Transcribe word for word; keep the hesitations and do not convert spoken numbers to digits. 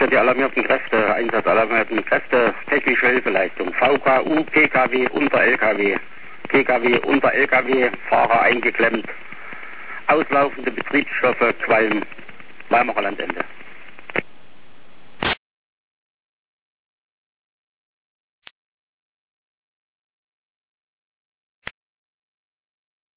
die alarmierten Kräfte, Einsatz alarmierten Kräfte, technische Hilfeleistung, V K U, P K W unter L K W, P K W unter L K W, Fahrer eingeklemmt, auslaufende Betriebsstoffe, Qualm, Weimarer Landende.